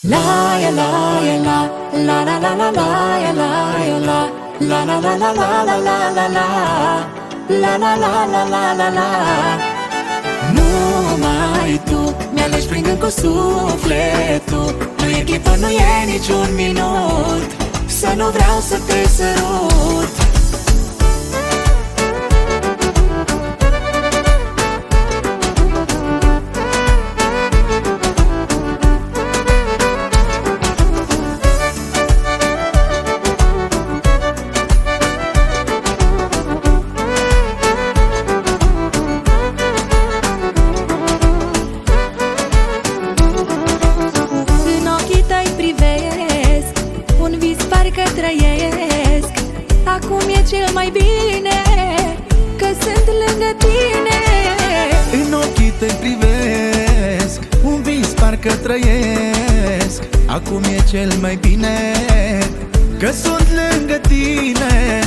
La ya la ya la la la la la la ya la ya la la la la la la la la la la la la la la la la la. Numai tu mi-alegi prin cu sufletul. Nu e clipă, nu e niciun minut să nu vreau să te sărut. Parcă trăiesc, acum e cel mai bine că sunt lângă tine. În ochii tăi privesc un vis, parcă trăiesc. Acum e cel mai bine că sunt lângă tine.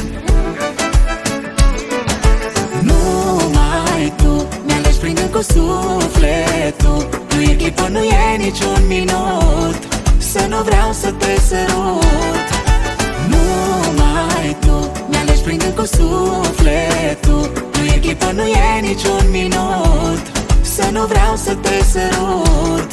Numai tu mi-alegi prin cu sufletul. Nu e clipă, nu e niciun minut să nu vreau să te sărut. Numai tu mi-alegi prin cu sufletul. Nu e clipă, nu e niciun minut să nu vreau să te sărut.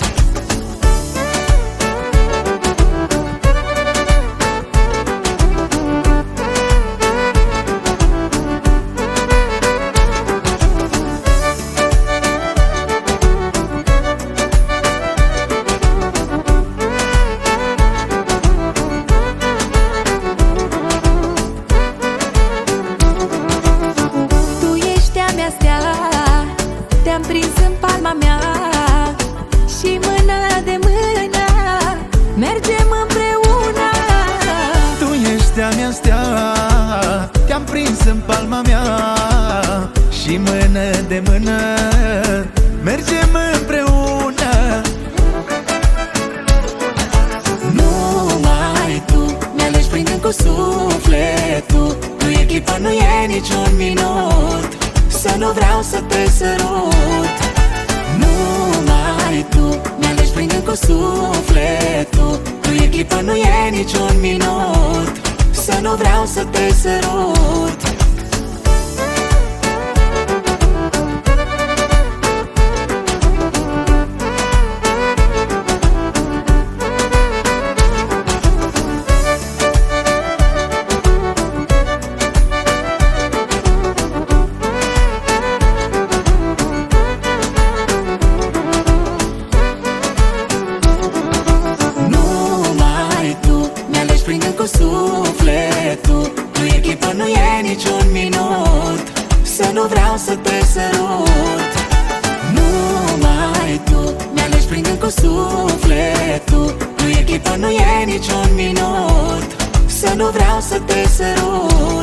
Te-am prins în palma mea și mână de mână mergem împreună. Tu ești a mea stea, te-am prins în palma mea și mână de mână mergem împreună. Numai tu mi-alegi prin cu sufletul. Nu e clipă, nu e niciun minut să nu vreau să te sărut. Numai tu mi-alegi prin cu sufletul. Nu e clipă, nu e niciun minut să nu vreau să te sărut. Cu sufletul. Nu e clipă, nu e niciun minut să nu vreau să te sărut. Numai tu mi-alegi prin cu sufletul. Nu e clipă, nu e niciun minut să nu vreau să te sărut.